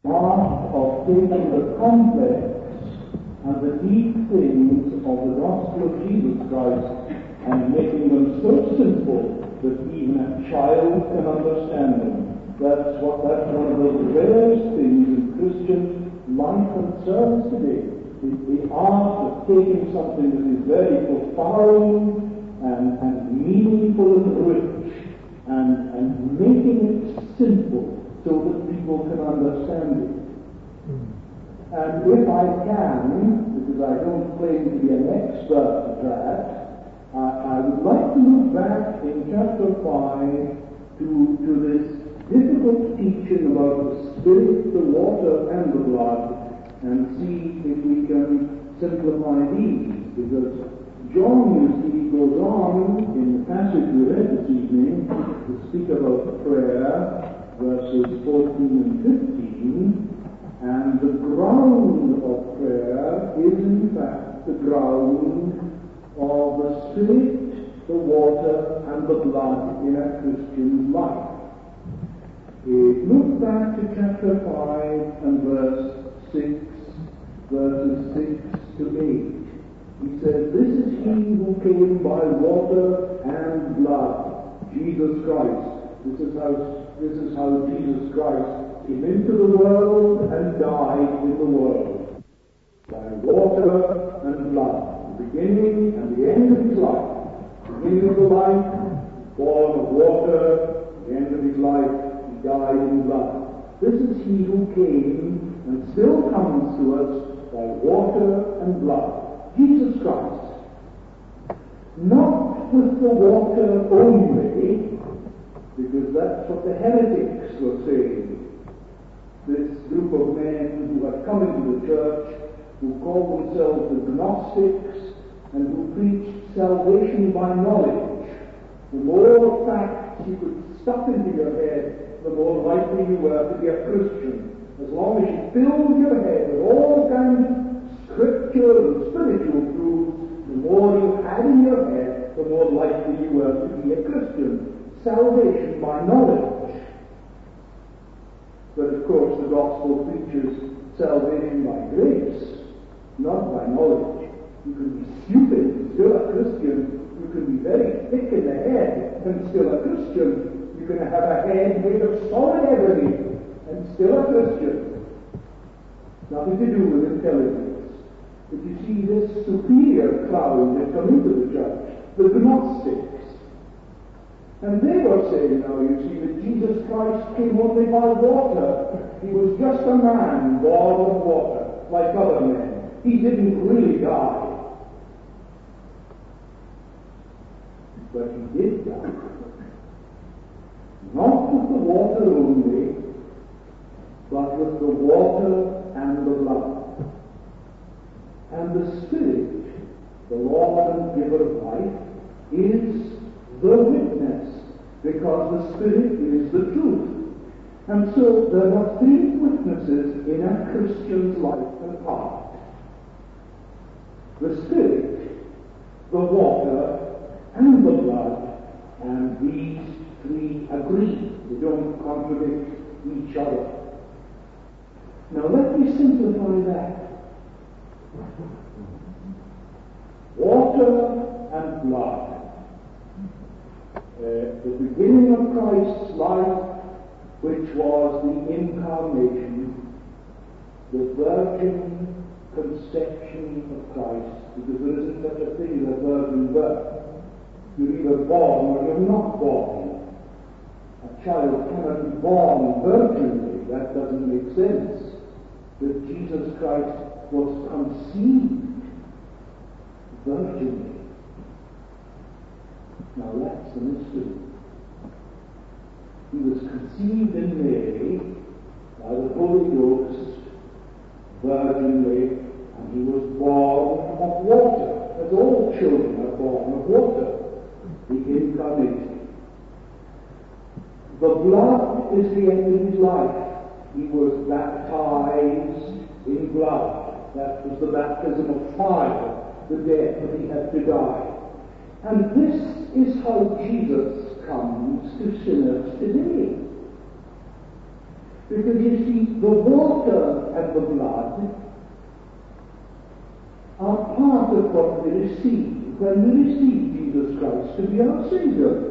art of taking the complex and the deep things of the gospel of Jesus Christ and making them so simple that even a child can understand them. That's one of those rarest things in Christian life and service today. The art of taking something that is very profound and meaningful and rich and making it simple so that people can understand it. And if I can, because I don't claim to be an expert at that, I would like to look back in chapter 5 to this difficult teaching about the Spirit, the water, and the blood, and see if we can simplify these. Because John, you see, goes on in the passage we read this evening to speak about prayer, verses 14 and 15, and the ground of prayer is in fact the ground of the Spirit, the water, and the blood in a Christian's life. Look back to chapter 5 and verses 6 to 8. He says, "This is he who came by water and blood, Jesus Christ." This is how Jesus Christ came into the world and died in the world. By water and blood. The beginning and the end of his life. The beginning of the life, born of water. The end of his life, he died in blood. This is he who came and still comes to us by water and blood. Jesus Christ. Not with the water only, because that's what the heretics were saying. This group of men who had come into the church, who called themselves the Gnostics, and who preached salvation by knowledge. The more facts you could stuff into your head, the more likely you were to be a Christian. As long as you filled your head with all kinds of scripture and spiritual truths, the more you had in your head, the more likely you were to be a Christian. Salvation by knowledge. But of course the gospel preaches salvation by grace, not by knowledge. You can be stupid and still a Christian. You can be very thick in the head and still a Christian. You can have a head made of solid ebony and still a Christian. Nothing to do with intelligence. But you see this superior crowd that come into the church, the Gnostics. And they were saying, now you see, that Jesus Christ came only by water. He was just a man born of water, like other men. He didn't really die. But he did die. Not with the water only, but with the water and the blood. And the Spirit, the Lord and giver of life, is the witness, because the Spirit is the truth. And so there are three witnesses in a Christian's life and heart. The Spirit, the water, and the blood, and these three agree. They don't contradict each other. Now let me simplify that. Water and blood. The beginning of Christ's life, which was the incarnation, the virgin conception of Christ, because there isn't such a thing as a virgin birth. You're either born or you're not born. A child cannot be born virginally. That doesn't make sense. That Jesus Christ was conceived virginally. Now that's the mystery. He was conceived in Mary by the Holy Ghost virginally, and he was born of water, as all children are born of water. The incarnation. The blood is the end of his life. He was baptized in blood. That was the baptism of fire, the death that he had to die. And this is how Jesus comes to sinners today. Because you see, the water part of what we receive when we receive Jesus Christ to be our Saviour.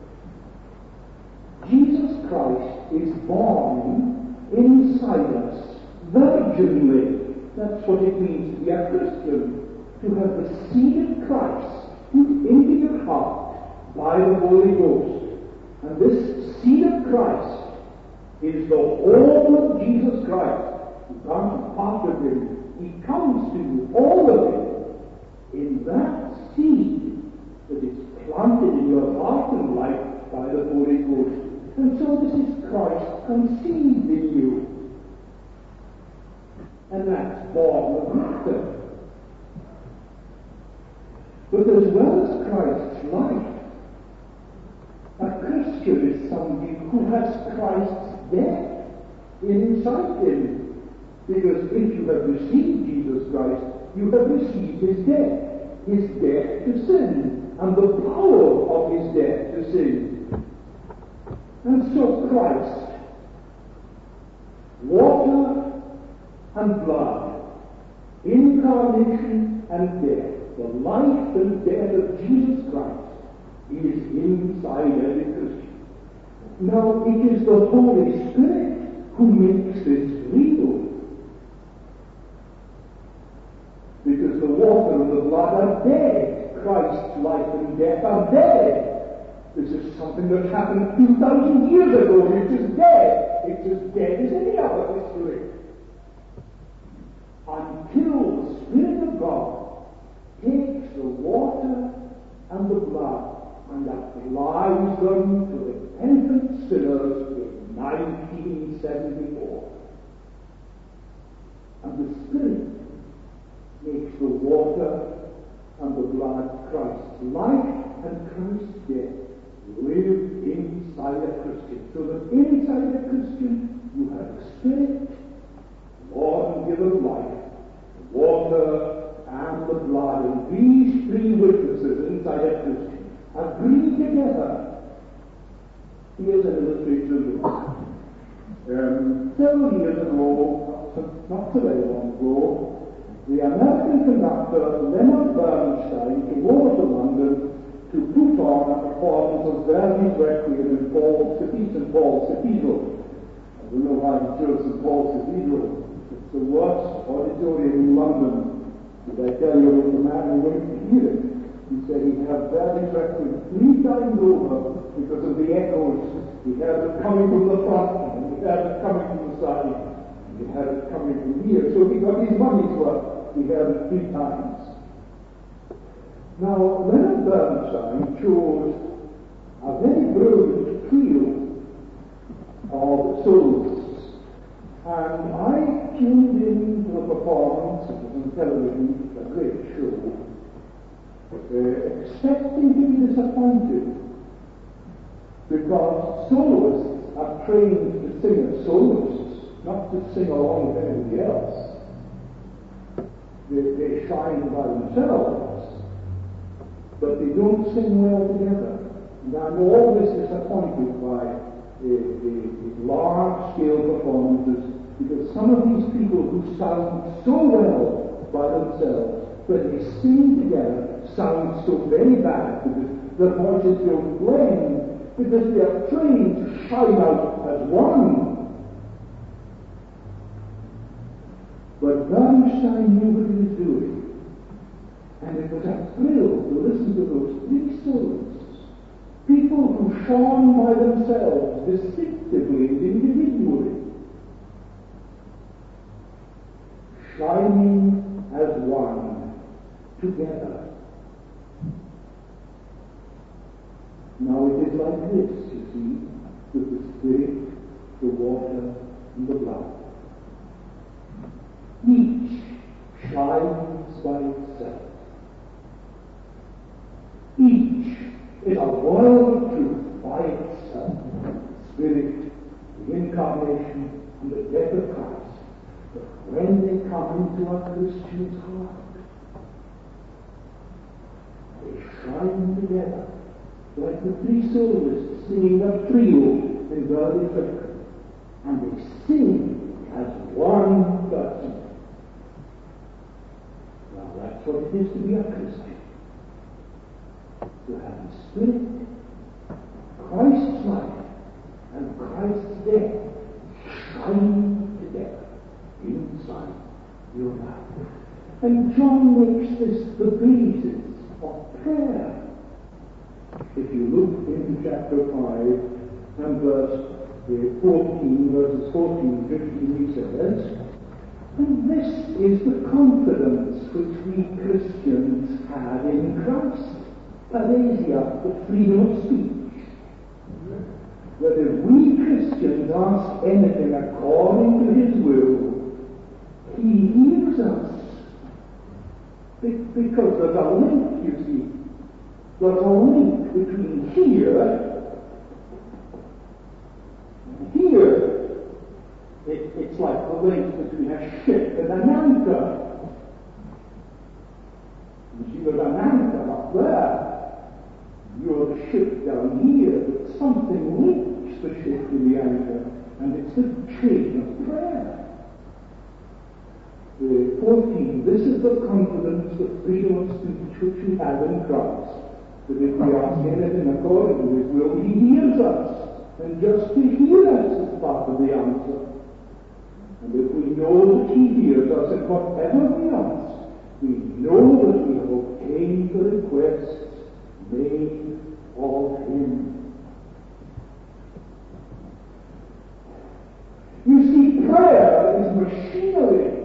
Jesus Christ is born inside us virginally. That's what it means to be a Christian, to have the seed of Christ put into your heart by the Holy Ghost. And this seed of Christ is the whole of Jesus Christ. You can't part of him. He comes to you, all of it, in that seed that is planted in your heart and life by the Holy Ghost. And so this is Christ conceived in you. And that's born of water. But as well as Christ's life, a Christian is somebody who has Christ's death inside him. Because if you have received Jesus Christ, you have received his death to sin, and the power of his death to sin. And so Christ, water and blood, incarnation and death, the life and death of Jesus Christ is inside every Christian. Now, it is the Holy Spirit who makes this real. Because the water and the blood are dead. Christ's life and death are dead. This is something that happened 2,000 years ago. It's as dead. It's as dead as any other history. Until the Spirit of God takes the water and the blood and applies them to repentant sinners in 1974. And the Spirit makes the water and the blood, Christ's life and Christ's death, live inside a Christian. So that inside a Christian you have the Spirit, Lord and giver of life, the water and the blood. And these three witnesses inside a Christian agree together. Here's an illustration of this. Several years ago, not so very long ago, the American conductor Leonard Bernstein came over to London to put on a performance of Verdi's Requiem in St. Paul's Cathedral. I don't know why he chose St. Paul's Cathedral. It's the worst auditorium in London. Did I tell you about the man who went to hear it? He said he had Verdi's Requiem 3 times over because of the echoes. He had it coming from the front, and he had it coming from the side, and he had it coming from here. So he got his money's worth. He had it 3 times. Now, Leonard Bernstein chose a very brilliant trio of soloists, and I tuned in to the performance. It was on television, a great show, expecting to be disappointed, because soloists are trained to sing as soloists, not to sing along with anybody else. They shine by themselves, but they don't sing well together. And I'm always disappointed by large-scale performances, because some of these people who sound so well by themselves, when they sing together, sound so very bad, because their voices don't blend, because they are trained to shine out as one. But Bernstein knew what he was doing, and it was a thrill to listen to those 3 soloists, people who shone by themselves, distinctively and individually, shining as one, together. Now it is like this, you see, with the Spirit, the water, and the blood. Each shines by itself. Each is a world of truth by itself. Spirit, the incarnation, and the death of Christ. But when they come into a Christian's heart, they shine together, like the 3 soloists singing a trio in Verdi's Requiem, and they sing as one person. Now that's That's what it is to be a Christian. To have the Spirit, Christ's life, and Christ's death shine together inside your life. And John makes this the basis of prayer. If you look into chapter 5 and verses 14, 15, he says, and this is the confidence which we Christians have in Christ. Paresia, the freedom of speech. That if we Christians ask anything according to his will, he hears us. Because there's a link, you see. There's a link between here and here. It's like the link between a ship and an anchor. You see, there's an anchor up there. You're the ship down here, but something links the ship to the anchor, and it's the chain of prayer. 14, this is the confidence, the freedom of speech which we have in Christ, that if we ask anything according to his will, he hears us, and just to hear us is part of the answer. And if we know that he hears us in whatever we ask, we know that we have obtained the requests made of him. You see, prayer is machinery.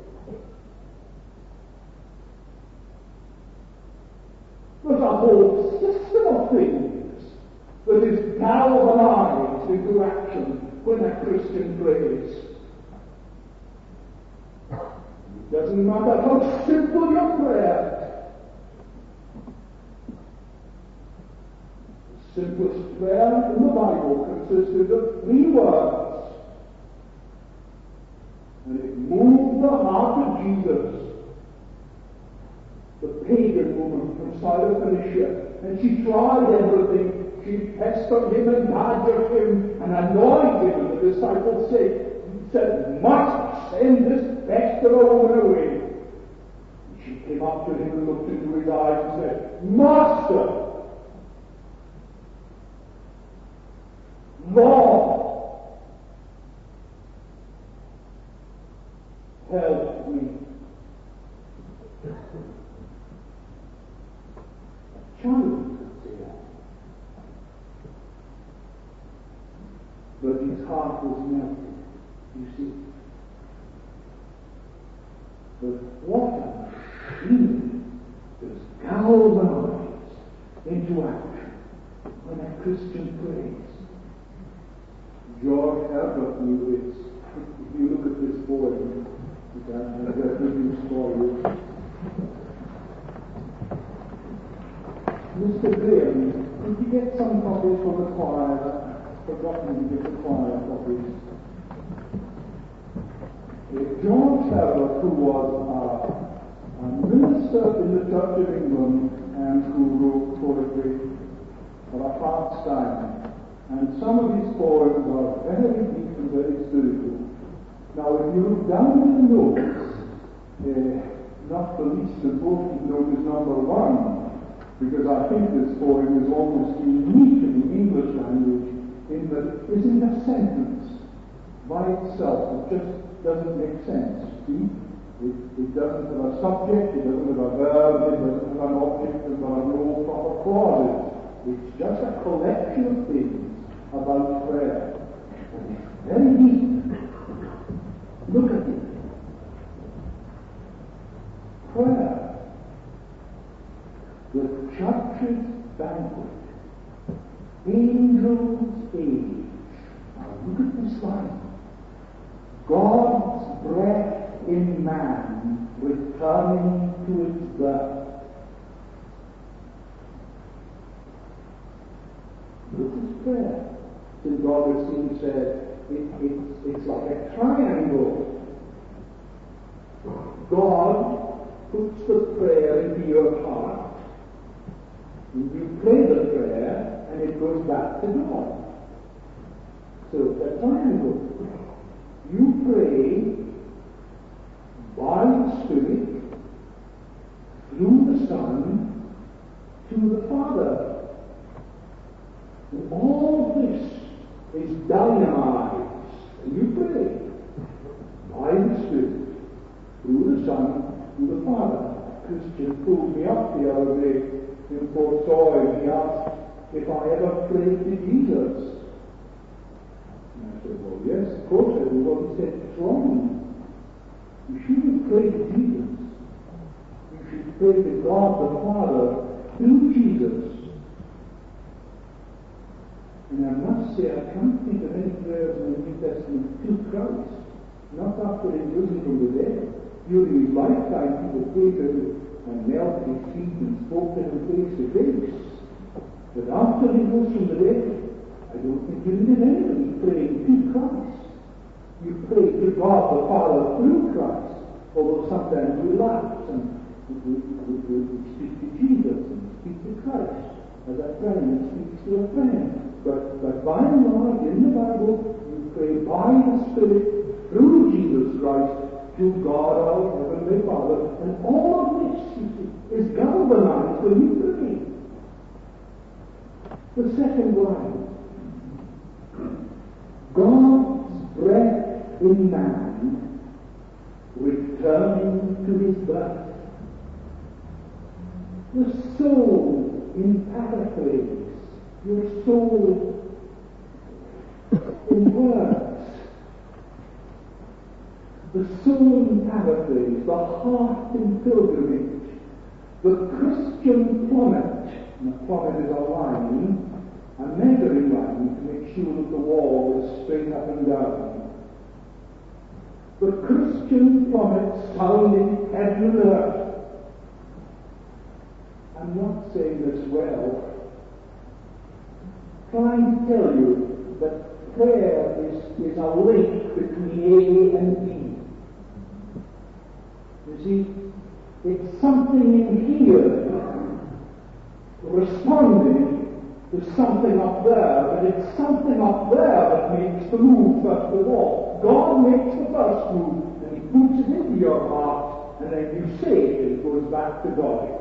There's a whole system of things that is galvanized into action when a Christian prays. It doesn't matter how simple your prayer. The simplest prayer in the Bible consisted of 3 words. And it moved the heart of Jesus, the pagan woman from Syrophoenicia, and she tried everything. She pestered him and badgered him and annoyed him, and the disciples said, must send this pesterer woman away. And she came up to him and looked into his eyes and said, Master, Lord, help me. A child could say that. But his heart was melted, you see. But what a feeling is galvanized into action when a Christian prays. George Herbert knew this. If you look at this poem, which I have reproduced for you. Mr. Graham, could you get some copies from the choir? I've forgotten to get the choir copies. George Herbert, who was a minister in the Church of England and who wrote poetry for a pastime. And some of his poems are very deep and very spiritual. Now, if you look down in the notes, not the least important note is number 1, because I think this poem is almost unique in the English language, in that it isn't a sentence by itself. It just doesn't make sense. See? It doesn't have a subject, it doesn't have a verb, it doesn't have an object, there are no proper clauses. It's just a collection of things about prayer. And it's very deep. Look at it. Prayer, the church's banquet, angels' age. Now look at this line. God's breath in man returning to its birth. This is prayer. St. Augustine said it's like a triangle. God puts the prayer into your heart, and you pray the prayer, and it goes back to God. So it's a triangle. You pray by the Spirit, Christian pulled me up the other day in Port Sawyers. He asked if I ever prayed to Jesus. And I said, well, yes, of course I do. Well, he said, it's wrong. You shouldn't pray to Jesus. You should pray to God the Father through Jesus. And I must say, I can't think of any prayers in the New Testament to Christ. Not after he risen from the dead. During his lifetime, people prayed to him and knelt at his feet and spoke to him face to face. But after he rose from the dead, I don't think you did anybody praying to Christ. You pray to God the Father through Christ, although sometimes we laugh and we speak to Jesus and speak to Christ as a friend speaks to a friend. But by and large, in the Bible, you pray by the Spirit through Jesus Christ to God our Heavenly Father. And all of this, you see, is galvanized when you pray. The second line, God's breath in man returning to his birth. The soul in paraphrase, your soul in words. The soul in paraphrase, the heart in pilgrimage, the Christian plummet. And a plummet is a line, a measuring line to make sure that the wall is straight up and down. The Christian plummet sounding heaven and earth. I'm not saying this well. Trying to tell you that prayer is a link between A and B. You see, it's something in here responding to something up there, but it's something up there that makes the move first of all. God makes the first move, and he puts it into your heart, and then you say it, and it goes back to God.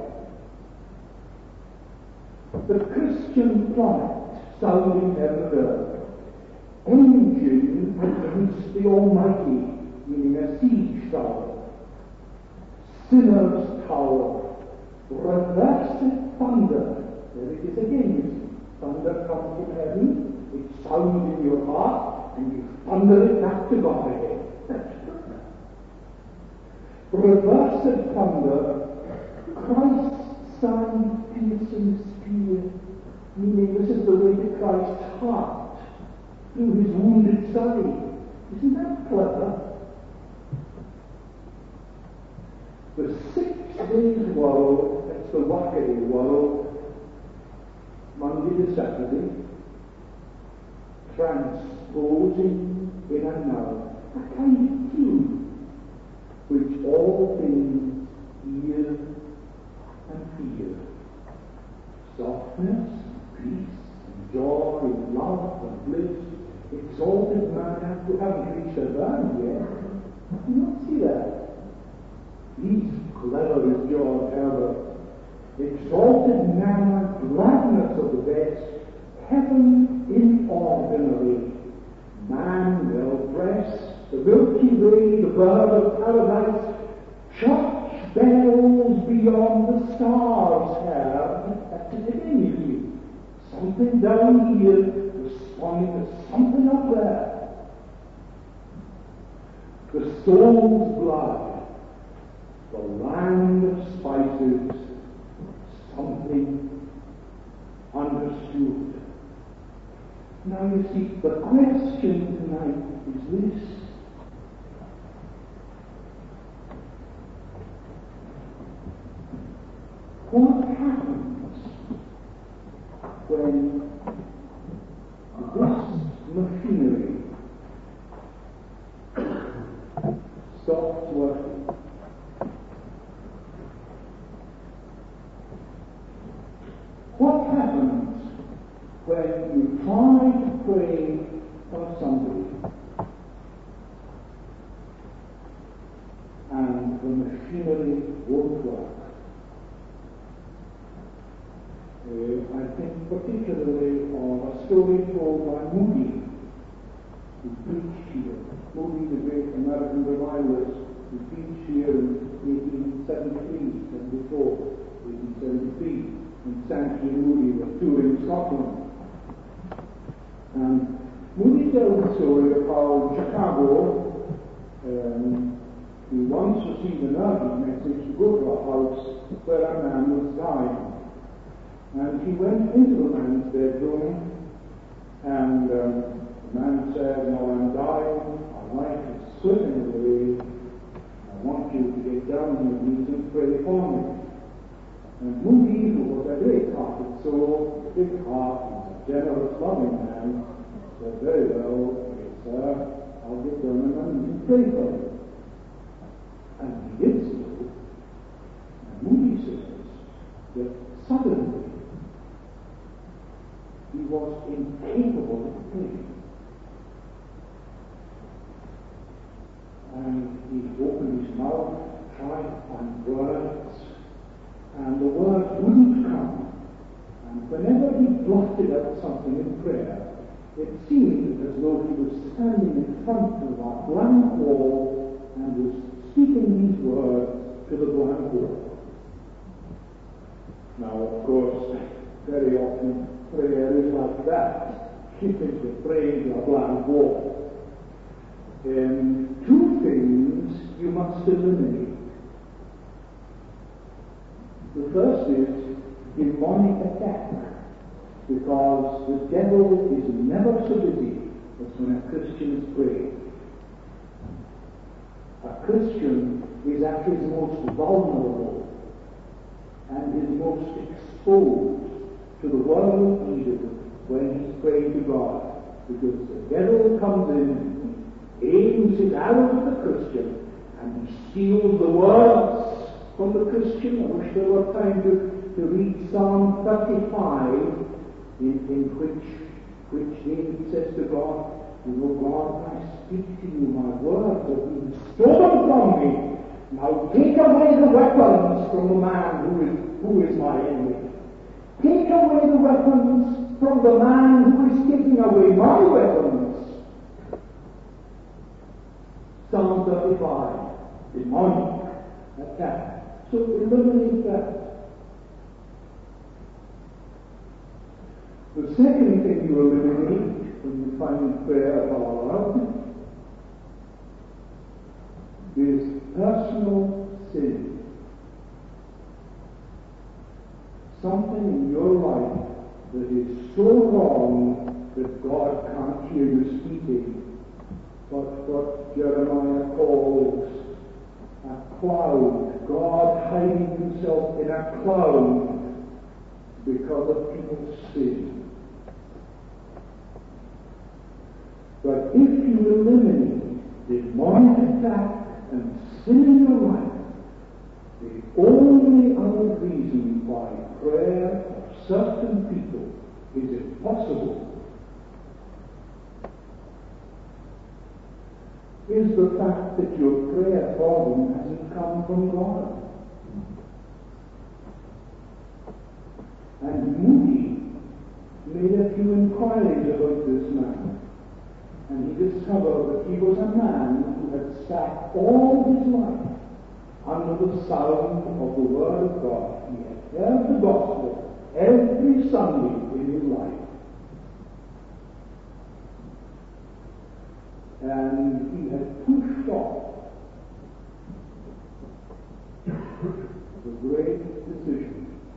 The Christian plummet, sounding heaven and earth, engine against the Almighty, meaning a siege tower, sinner's tower, reversed thunder. There it is again, you see. Thunder comes from heaven, it sounds in your heart, and you thunder it back to God again. Reversed thunder, Christ's sound piercing spear, meaning this is the way to Christ's heart, through his wounded side. Isn't that clever? The 6 days world, that's the workaday world, Monday to Saturday, transposing in and now a kind of tune which all things hear and fear. Softness, peace, and joy, and love, and bliss, exalted man who haven't reached a ground yet. You don't see that. He's clever as George Herbert. Exalted manna, gladness of the best, heaven inordinary, man well dressed, the Milky Way, the bird of paradise, church bells beyond the stars heard. That's it again, you see. Something down here responding to something up there. The soul's blood, the land of spices, something understood. Now you see, the question tonight is this. What happens when this machinery stops working? What happens when you try to pray for somebody and the machinery won't work? I think particularly of a story told by Moody, who preached here. Moody, the great American revivalist, He preached here in 1873, 1873, in Sanctuary Moody with two in Scotland. And Moody tells the story of how in Chicago he once received an urgent message to go to a house where a man was dying. And he went into the man's bedroom, and the man said, "Now I'm dying, my life is slipping away, I want you to get down on your knees and pray for me." And Moody, who was a great-hearted soul, a big heart, and a generous, loving man, said, "Very well, yes, sir, I'll get down on my knees and pray for you." And he did so. And Moody says that suddenly he was incapable of praying. And he opened his mouth, tried to find words, and the words wouldn't come. And whenever he blotted out something in prayer, it seemed as though he was standing in front of a blank wall and was speaking these words to the blank wall. Now, of course, very often prayer is like that. You think you're praying to a blank wall. Two things you must eliminate. The first is demonic attack, because the devil is never so busy as when a Christian is praying. A Christian is at his most vulnerable and is most exposed to the world evil when he's praying to God, because the devil comes in, aims his arrow at the Christian, and he steals the words from the Christian. I wish there were time to read Psalm 35, in which David says to God, "You know, God, I speak to you, my words have been stolen from me. Now take away the weapons from the man who is my enemy. Take away the weapons from the man who is taking away my weapons." Psalm 35, demonic attack. So eliminate that. The second thing you eliminate when you find prayer hard is personal sin. Something in your life that is so wrong that God can't hear you speaking. But what Jeremiah calls a cloud, God hiding himself in a cloud because of people's sin. But if you eliminate demonic attack and sin in your life, the only other reason why prayer for certain people is impossible is the fact that your prayer for them hasn't come from God. And Moody made a few inquiries about this man, and he discovered that he was a man who had sat all his life under the sound of the Word of God. He had heard the gospel every Sunday in his life. And he had pushed off the great decision.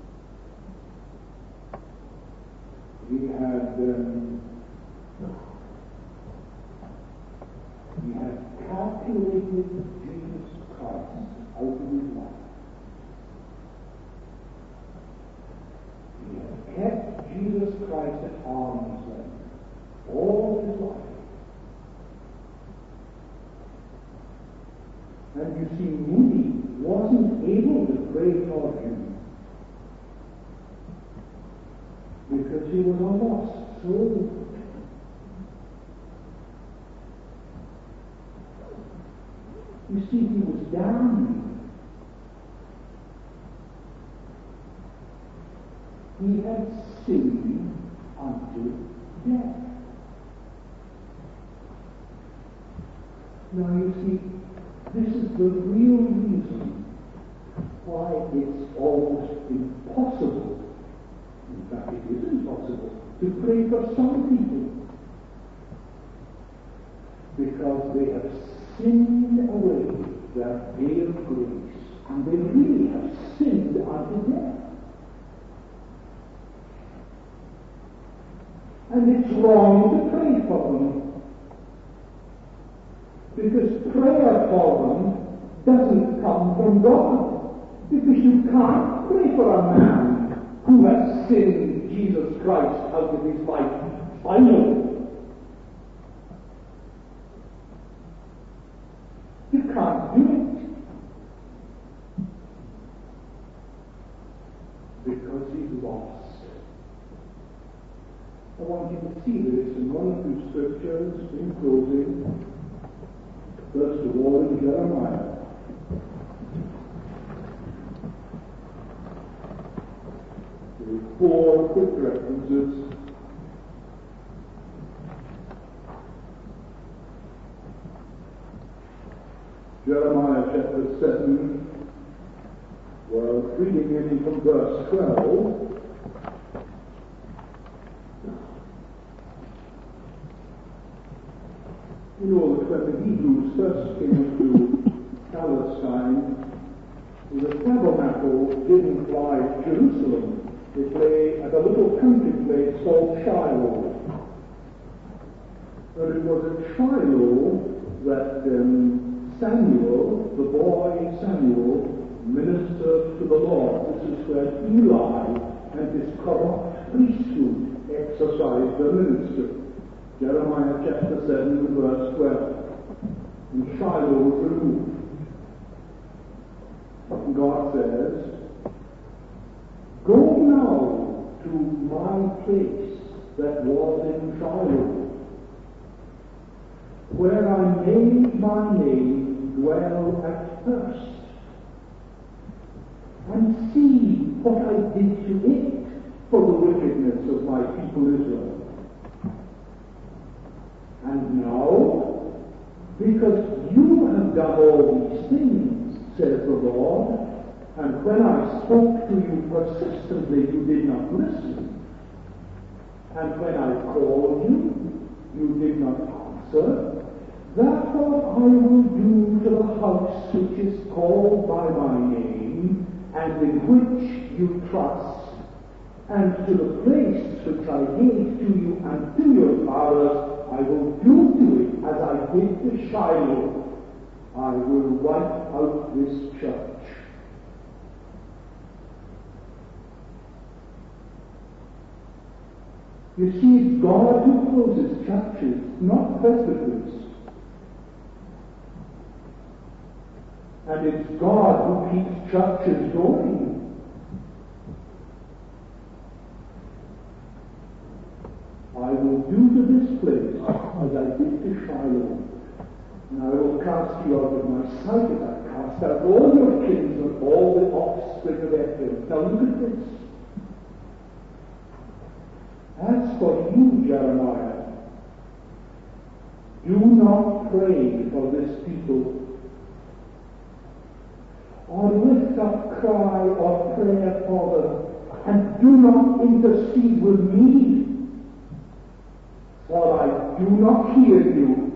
He had calculated Jesus Christ out of his life. He had kept Jesus Christ at arm's length all his life. And you see, Moody wasn't able to pray for him because he was a lost soul. You see, he was down. He had sinned unto death. Now you see, this is the victory for some people because they have sinned away their day of grace, and they really have sinned unto death. And it's wrong to pray for them, because prayer for them doesn't come from God, because you can't pray for a man who has sinned Jesus Christ out of his life. I know. You can't do it. Because he's lost. I want you to see this in one or two scriptures in closing. First of all in Jeremiah. There are 4 quick references. Jeremiah chapter 7, well, reading in from verse 12. You know that when the Hebrews first came to Palestine, the tabernacle didn't lie at Jerusalem. It lay at a little country place called Shiloh. And it was at Shiloh that Samuel, the boy Samuel, ministered to the Lord. This is where Eli and his corrupt priesthood exercised their ministry. Jeremiah chapter 7, verse 12. And Shiloh was removed. And God says, "Go now to my place that was in Shiloh, where I made my name dwell at first, and see what I did to it for the wickedness of my people Israel. And now, because you have done all these things, says the Lord, and when I spoke to you persistently, you did not listen, and when I called you, you did not answer, therefore I will do to the house which is called by my name, and in which you trust, and to the place which I gave to you and to your fathers, I will do to it as I did to Shiloh. I will wipe out this church." You see, it's God who closes churches, not presbyteries. And it's God who keeps churches going. I will do to this place as I did to Shiloh, and I will cast you out of my sight as I cast out all your kings and all the offspring of Ephraim. Now look at this. As for you, Jeremiah, do not pray for this people, or lift up cry or prayer for them, and do not intercede with me, for I do not hear you.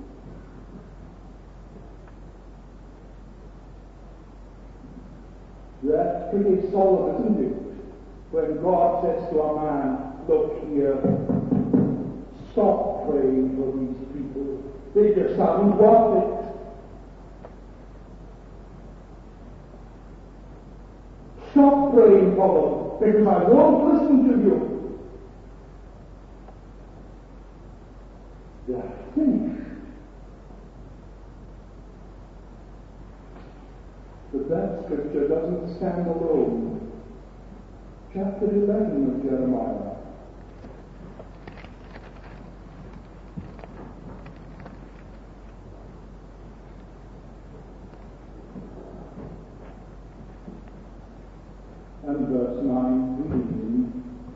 That's pretty solid, isn't it? When God says to a man, "Look here, stop praying for these people. They just haven't got it. Stop praying for them, because I won't listen to you." They are finished. But that scripture doesn't stand alone. Chapter 11 of Jeremiah. And verse 9 beginning.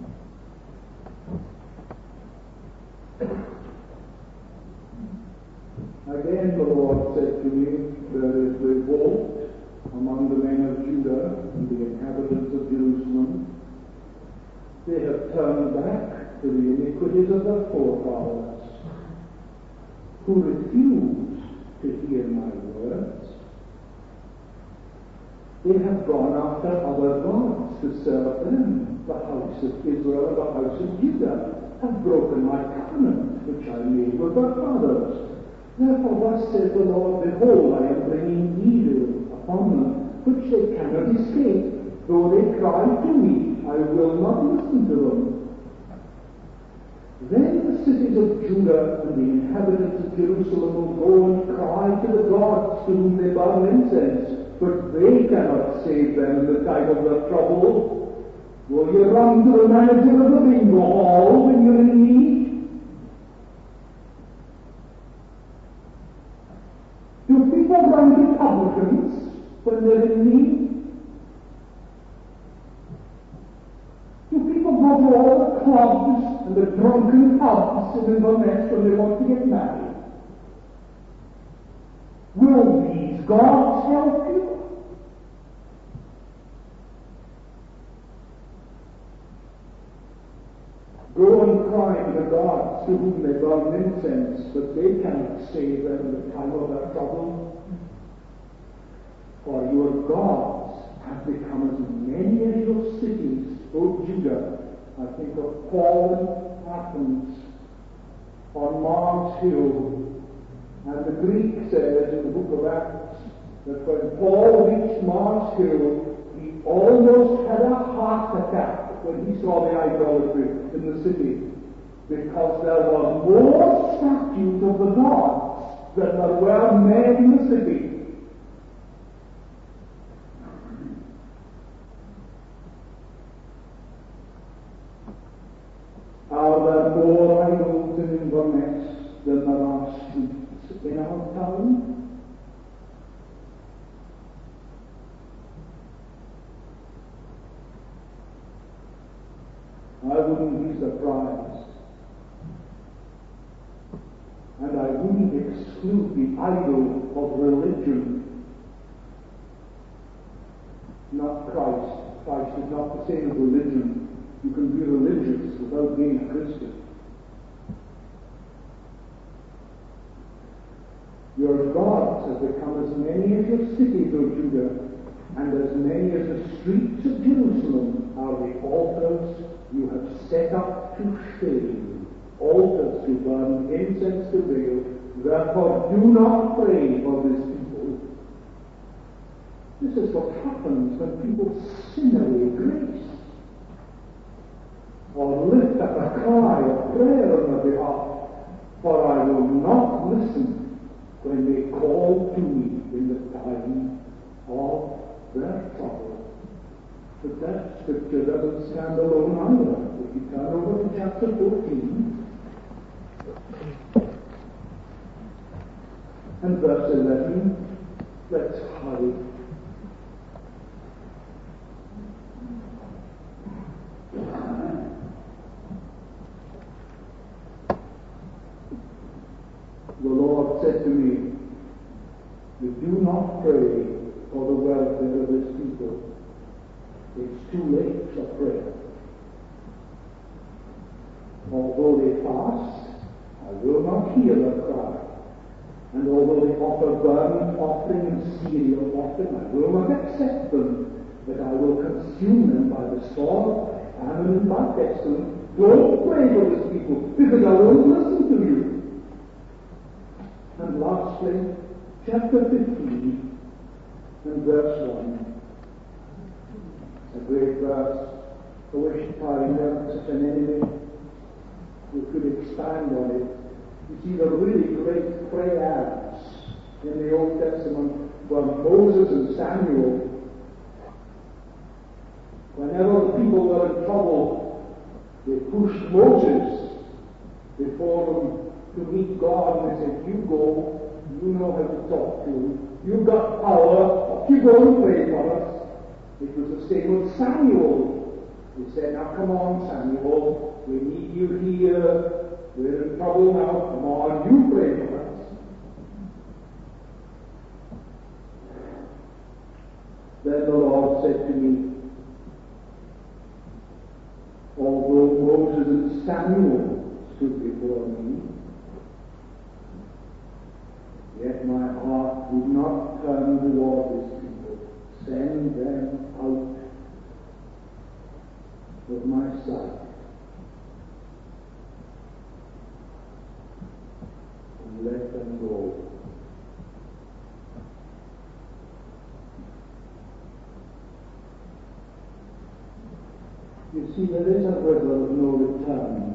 Again the Lord said to me, "There is revolt among the men of Judah and the inhabitants of Jerusalem. They have turned back to the iniquity iniquities of their forefathers, who refused to hear my words. They have gone after other gods to serve them. The house of Israel and the house of Judah have broken my covenant, which I made with their fathers. Therefore thus says the Lord, behold, I am bringing evil upon them, which they cannot escape. Though they cry to me, I will not listen to them. Then the cities of Judah and the inhabitants of Jerusalem will go and cry to the gods to whom they burn incense, but they cannot save them in the time of their trouble. Will you run to the manager of the bingo hall when you're in need? Do people run to publicans when they're in need? Do people go to all the clubs and the drunken pubs in Inverness when they want to get married? Will these gods help you? Go and cry to the gods to whom they burn incense, but they cannot save them in the time of their trouble. For your gods have become as many as your cities, O Judah. I think of Paul in Athens, on Mars Hill. And the Greek says in the book of Acts that when Paul reached Mars Hill, he almost had a heart attack when he saw the idolatry in the city, because there were more statues of the gods than there were men in the city. Are there more idols in Inverness than there are streets in our town? I wouldn't be surprised, and I wouldn't exclude the idol of religion, not Christ. Christ is not the same as religion. You can be religious without being a Christian. Your gods have become as many as your cities, O Judah, and as many as the streets of Jerusalem are the altars you have set up to shame, altars to burn incense to Baal. Therefore do not pray for this people. This is what happens when people sin away grace, or lift up a cry of prayer on their behalf. For I will not listen when they call to me in the time of their trouble. But that scripture doesn't stand alone either. If you turn over to chapter 14 and verse 11, let's hurry. The Lord said to me, you do not pray for the welfare of this people. It's too late for prayer. Although they fast, I will not hear their cry. And although they offer burnt offering and cereal offering, I will not accept them, but I will consume them by the sword, famine, and by pestilence. Don't pray for this people, because I won't listen to you. And lastly, chapter 15 and verse 1. A great verse. I wish I had such an enemy who could expand on it. You see, the really great prayers in the Old Testament were Moses and Samuel. Whenever the people were in trouble, they pushed Moses before them to meet God, and they said, you go, you know how to talk to him, you've got power, you go and pray for us. It was the same with Samuel. He said, now come on, Samuel, we need you here, we're in trouble now, come on, you pray for us. Then the Lord said to me, although Moses and Samuel turn toward this people. Send them out of my sight. And let them go. You see, there is a river of no return.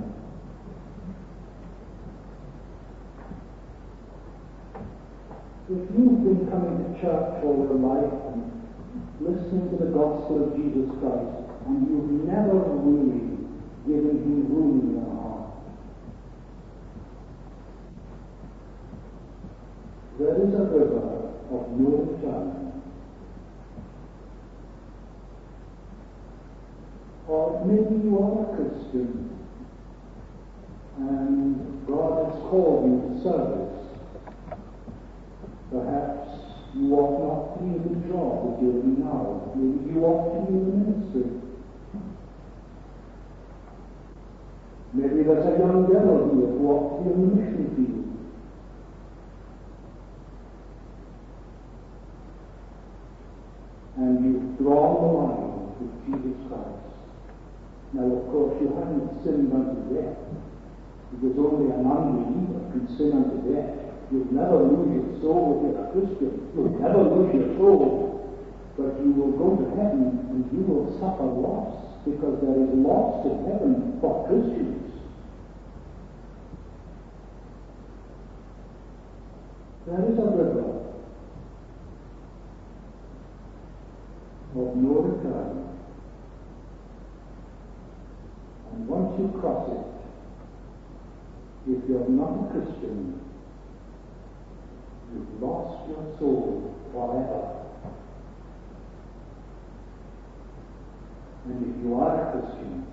If you've been coming to church all your life and listening to the gospel of Jesus Christ, and you've never really given him room in your heart, there is a river of no return. Or maybe you are a Christian and God has called you to service. Perhaps you ought not to be in the job that you're in now. Maybe you ought to be in the ministry. Maybe there's a young girl here who ought to be in the mission field. And you've drawn the line with Jesus Christ. Now, of course, you haven't sinned unto death, because only an unbeliever can sin unto death. You'll never lose your soul if you're a Christian. You'll never lose your soul, but you will go to heaven and you will suffer loss, because there is loss in heaven for Christians. There is a river of no return. And once you cross it, if you're not a Christian, you've lost your soul forever. And if you are a Christian,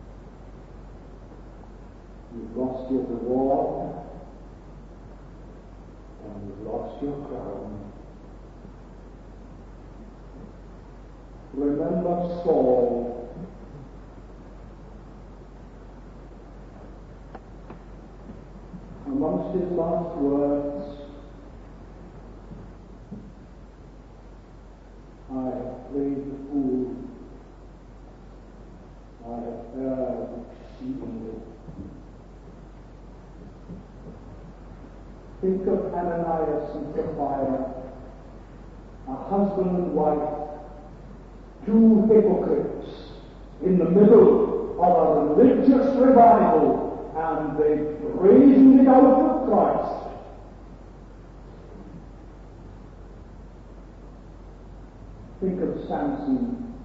you've lost your reward and you've lost your crown. Remember Saul. Amongst his last words, I have played the fool, I have erred exceedingly. Think of Ananias and Sapphira, a husband and wife, two hypocrites in the middle of a religious revival, and they raised it out of Christ. Think of Samson,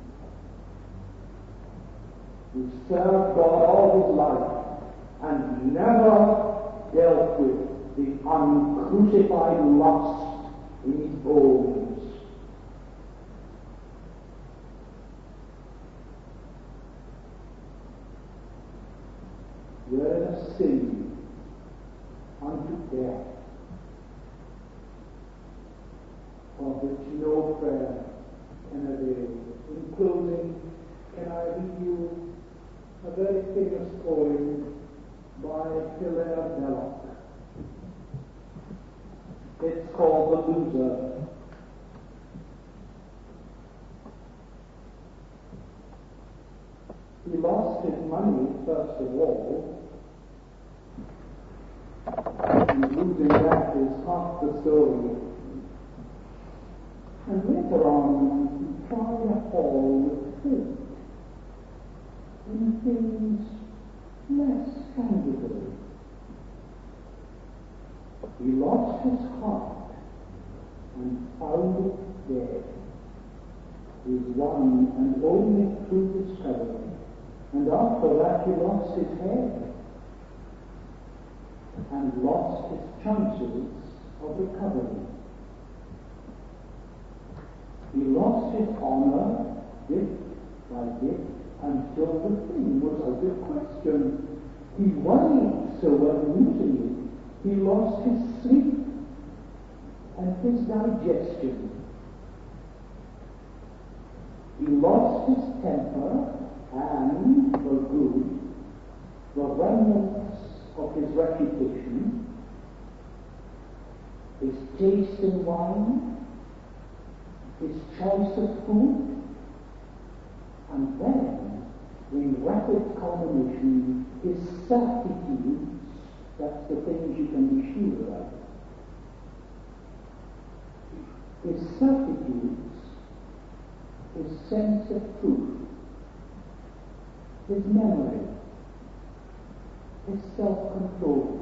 who served God all his life and never dealt with the uncrucified lust in his bones. There is a sin unto death, of which no prayer can avail. In closing, can I read you a very famous poem by Hilaire Belloc? It's called The Loser. He lost his money, first of all, and losing that is half the story. And later on, he tried a fall with fate in things less tangible. He lost his heart and found it dead. His one and only true discovery. And after that he lost his head and lost his chances of recovery. He lost his honor bit by bit until the thing was out of question. He worried so unusually. He lost his sleep and his digestion. He lost his temper and, for good, the remnants of his reputation, his taste in wine, his choice of food, and then, in rapid culmination, his certitudes. That's the things you can be sure of. His certitudes, his sense of truth, his memory, his self-control,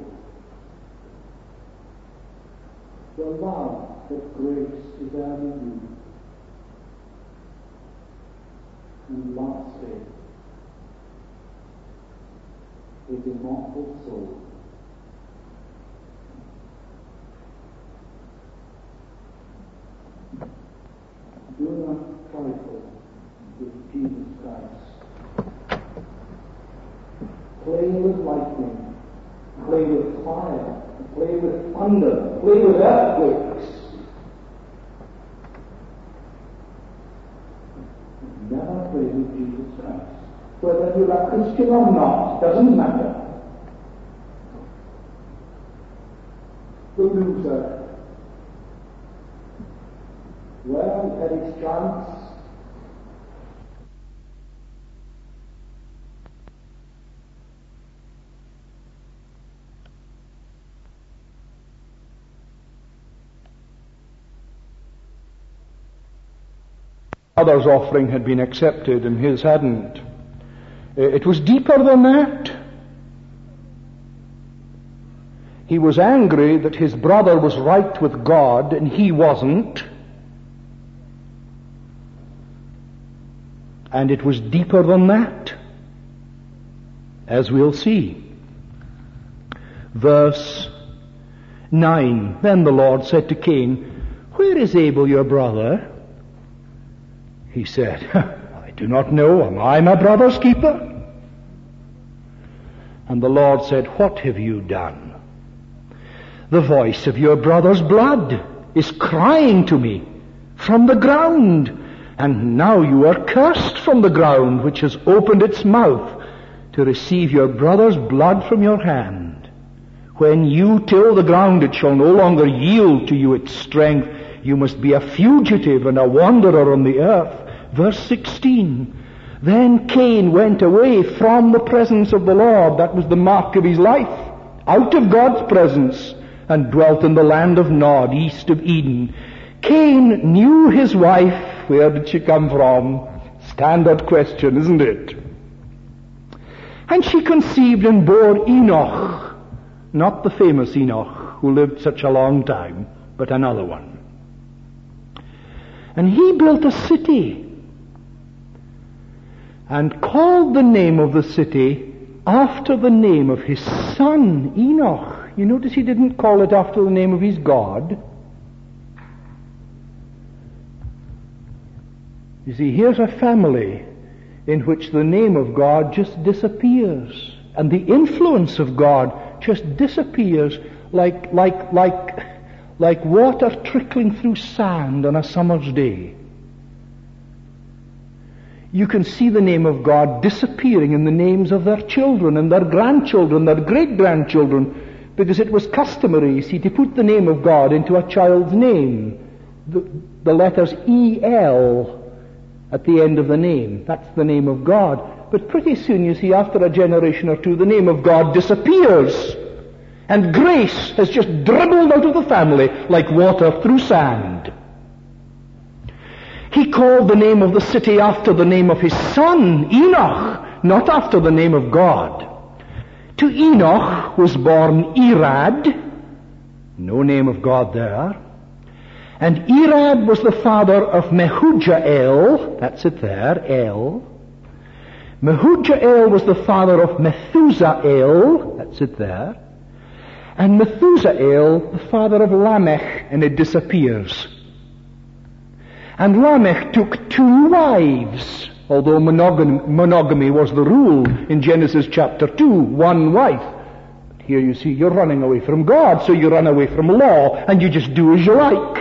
the love that grace is earning you. And lastly, his immortal soul. Do not trifle with Jesus Christ. Play with lightning, play with fire, play with thunder, play with earthquakes. Never play with Jesus Christ. Whether you're a Christian or not, doesn't matter. The loser. Well, he had his chance. Others' offering had been accepted and his hadn't. It was deeper than that. He was angry that his brother was right with God and he wasn't. And it was deeper than that, as we'll see. Verse 9, Then the Lord said to Cain, Where is Abel your brother? He said, I do not know. Am I my brother's keeper? And the Lord said, What have you done? The voice of your brother's blood is crying to me from the ground. And now you are cursed from the ground, which has opened its mouth to receive your brother's blood from your hand. When you till the ground, it shall no longer yield to you its strength. You must be a fugitive and a wanderer on the earth. Verse 16. Then Cain went away from the presence of the Lord. That was the mark of his life. Out of God's presence, and dwelt in the land of Nod, east of Eden. Cain knew his wife. Where did she come from? Standard question, isn't it? And she conceived and bore Enoch. Not the famous Enoch, who lived such a long time, but another one. And he built a city, and called the name of the city after the name of his son, Enoch. You notice he didn't call it after the name of his God. You see, here's a family in which the name of God just disappears, and the influence of God just disappears like water trickling through sand on a summer's day. You can see the name of God disappearing in the names of their children and their grandchildren, their great-grandchildren, because it was customary, you see, to put the name of God into a child's name. The letters E-L at the end of the name. That's the name of God. But pretty soon, you see, after a generation or two, the name of God disappears. And grace has just dribbled out of the family like water through sand. He called the name of the city after the name of his son, Enoch, not after the name of God. To Enoch was born Irad, no name of God there. And Irad was the father of Mehujael, that's it there, El. Mehujael was the father of Methusael, that's it there. And Methusael, the father of Lamech, and it disappears. And Lamech took 2 wives, although monogamy was the rule in Genesis chapter 2, 1 wife. Here you see, you're running away from God, so you run away from law, and you just do as you like.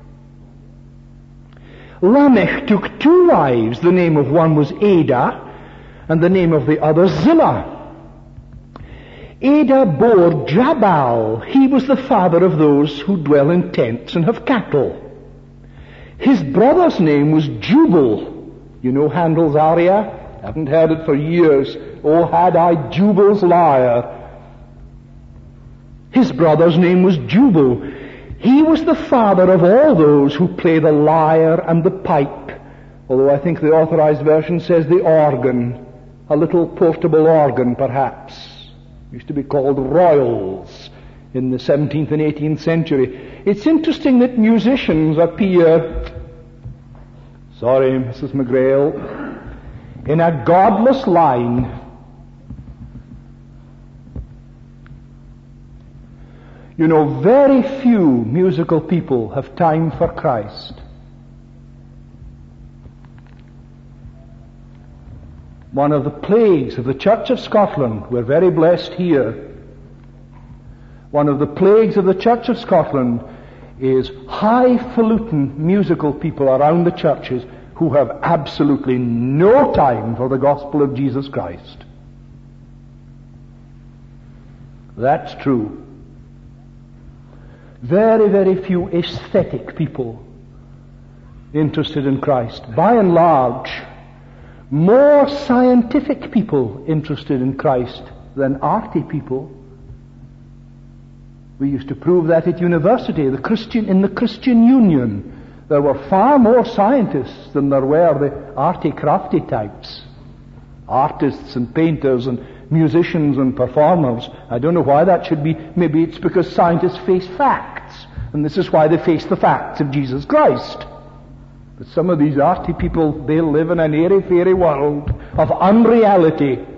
Lamech took 2 wives. The name of one was Ada, and the name of the other Zillah. Ada bore Jabal. He was the father of those who dwell in tents and have cattle. His brother's name was Jubal. You know Handel's aria? Haven't heard it for years. Oh, had I Jubal's lyre. His brother's name was Jubal. He was the father of all those who play the lyre and the pipe. Although I think the Authorized Version says the organ. A little portable organ, perhaps. Used to be called royals in the 17th and 18th century. It's interesting that musicians appear, sorry, Mrs. McGrail, in a godless line. You know, very few musical people have time for Christ. One of the plagues of the Church of Scotland, we're very blessed here, one of the plagues of the Church of Scotland is highfalutin musical people around the churches who have absolutely no time for the gospel of Jesus Christ. That's true. Very, very few aesthetic people interested in Christ. By and large, more scientific people interested in Christ than arty people. We used to prove that at university. In the Christian Union, there were far more scientists than there were the arty crafty types. Artists and painters and musicians and performers. I don't know why that should be. Maybe it's because scientists face facts, and this is why they face the facts of Jesus Christ. But some of these arty people, they live in an airy-fairy world of unreality.